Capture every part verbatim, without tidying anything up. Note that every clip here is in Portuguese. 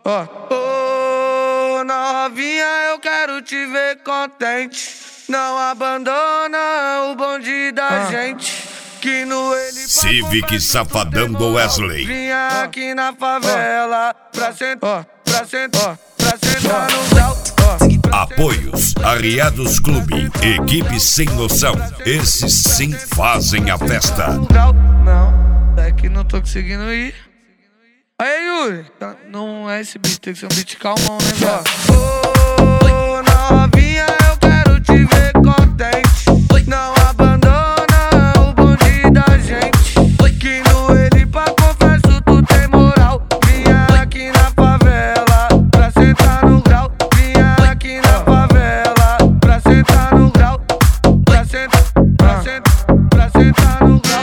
Ó. Ô, novinha, eu quero te ver contente. Não abandona o bonde da ah. gente. Que no ele Civic Safadão do Wesley. Vinha aqui na favela pra sentar, pra sentar, pra sentar no grau. Apoios Arriados Clube, equipe sem noção. Esses sim fazem a festa. Não, é que não tô conseguindo ir. Aí, Yuri, não é esse beat, tem que ser um beat calmão, né, velho? Ô, novinha, eu quero te ver contente. Não abandona o bonde da gente. Que no ele pra confesso tu tem moral. Vinha aqui na favela pra sentar no grau. Vinha aqui na favela pra sentar no grau. Pra sentar, pra sentar, pra sentar no grau.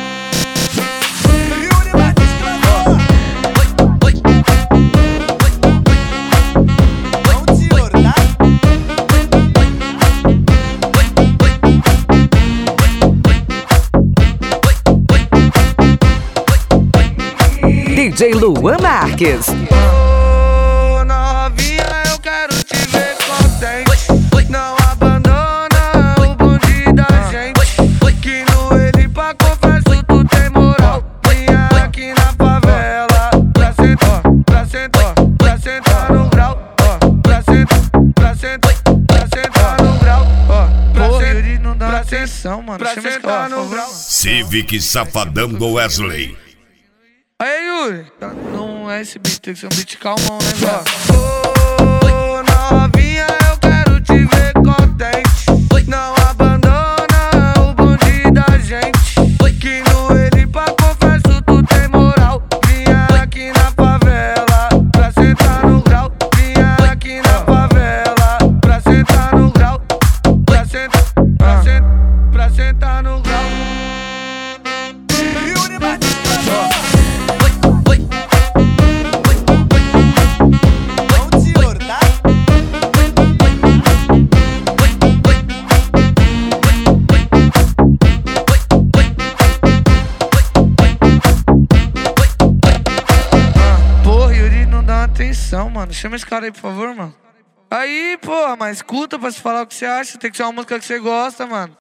D J Luan Marques. Ô, novinha, eu quero te ver contente. Não abandona o bonde da gente. Que no ele pra confesso tu tem moral. Vinha aqui na favela pra sentar, pra sentar, pra sentar no grau. Pra sentar, pra sentar, pra sentar no grau. Porra, ele não dá atenção, mano. Pra sentar no grau. Civic Safadão do Wesley. Aí, Yuri, não é esse beat, tem que ser um beat calmão, né, velho? Ô, novinha, eu quero te ver contente. Não abandona o bonde da gente. Que no ele pra confesso tu tem moral. Vinha aqui na favela pra sentar no grau. Vinha aqui na favela pra sentar no grau. Pra sentar, pra sentar, pra sentar no grau. Yuri Batista. Atenção, mano. Chama esse cara aí, por favor, mano. Aí, porra, mas escuta pra se falar o que você acha. Tem que ser uma música que você gosta, mano.